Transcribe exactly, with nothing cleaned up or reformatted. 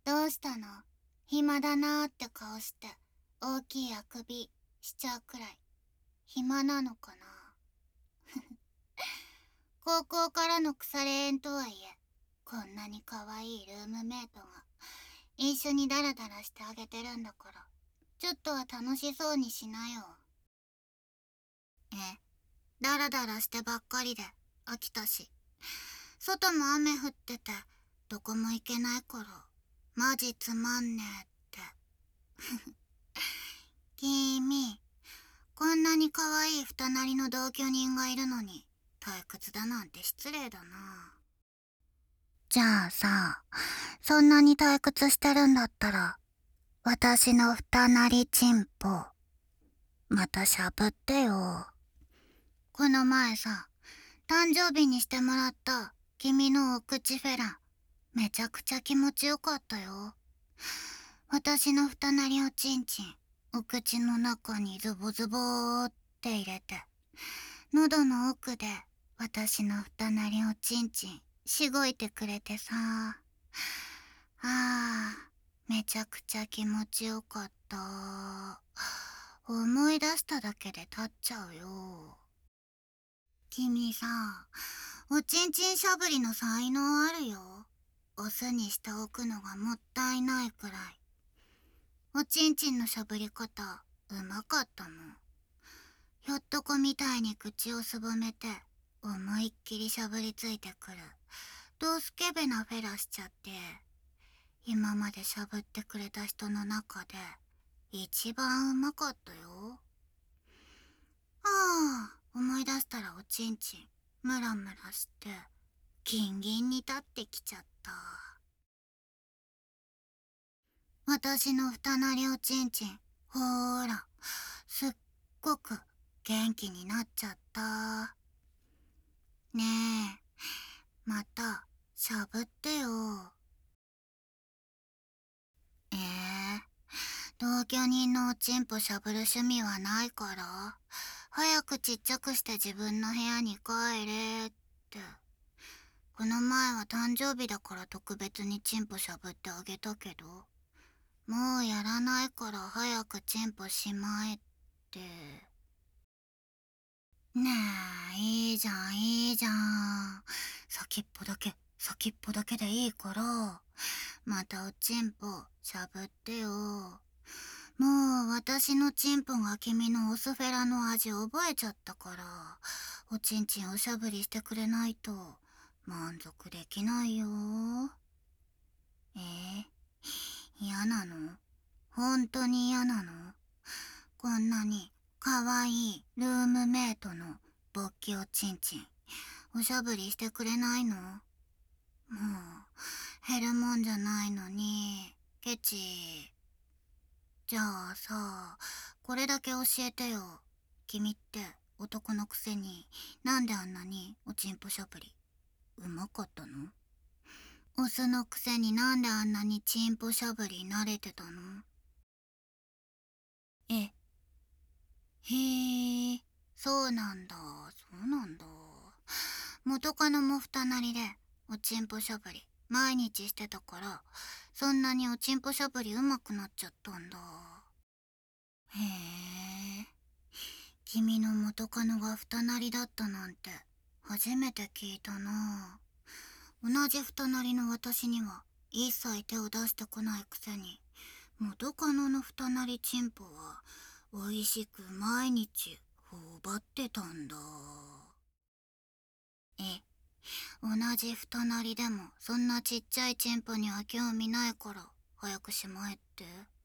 どうしたの？暇だなーって顔して大きいあくびしちゃうくらい暇なのかな。高校からの腐れ縁とはいえ、こんなに可愛いルームメイトが一緒にダラダラしてあげてるんだから、ちょっとは楽しそうにしなよ。え、ダラダラしてばっかりで飽きたし、外も雨降っててどこも行けないからマジつまんねえって。君、こんなに可愛い二人の同居人がいるのに退屈だなんて失礼だな。じゃあさ、そんなに退屈してるんだったら、私の二なりチンポまたしゃぶってよ。この前さ、誕生日にしてもらった君のお口フェラン、めちゃくちゃ気持ちよかったよ。私の二なりおちんちん、お口の中にズボズボーって入れて、喉の奥で私の二なりおちんちんしごいてくれてさ。あー、めちゃくちゃ気持ちよかった。思い出しただけで立っちゃうよ。君さ、おちんちんしゃぶりの才能あるよ。オスにしておくのがもったいないくらい。おちんちんのしゃぶり方、うまかったもん。ひょっとこみたいに口をすぼめて、思いっきりしゃぶりついてくる。ドスケベなフェラしちゃって、今までしゃぶってくれた人の中で、一番うまかったよ。ああ、思い出したらおちんちん、ムラムラして、ギンギンに立ってきちゃった。私の二なりおちんちん、ほーら、すっごく元気になっちゃった。ねえ、またしゃぶってよ。えー、同居人のおちんぽしゃぶる趣味はないから、早くちっちゃくして自分の部屋に帰れって。この前は誕生日だから特別にチンポしゃぶってあげたけど、もうやらないから早くチンポしまえって。ねえ、いいじゃんいいじゃん。先っぽだけ、先っぽだけでいいから、またおちんぽしゃぶってよ。もう私のチンポが君のオスフェラの味覚えちゃったから、おちんちんおしゃぶりしてくれないと満足できないよ。えー、嫌なの？本当に嫌なの？こんなに可愛いルームメイトの勃起おちんちんおしゃぶりしてくれないの？もう減るもんじゃないのにケチ。じゃあさ、これだけ教えてよ。君って男のくせになんであんなにおちんぽしゃぶりうまかったの？オスのくせになんであんなにチンポしゃぶり慣れてたの？え、へえ、そうなんだ、そうなんだ。元カノも二なりでおちんぽしゃぶり毎日してたから、そんなにおちんぽしゃぶりうまくなっちゃったんだ。へえ、君の元カノが二なりだったなんて初めて聞いたな。同じ二なりの私には一切手を出してこないくせに、元カノの二なりチンポは美味しく毎日頬張ってたんだ。え、同じ二なりでもそんなちっちゃいチンポには興味ないから早くしまえって。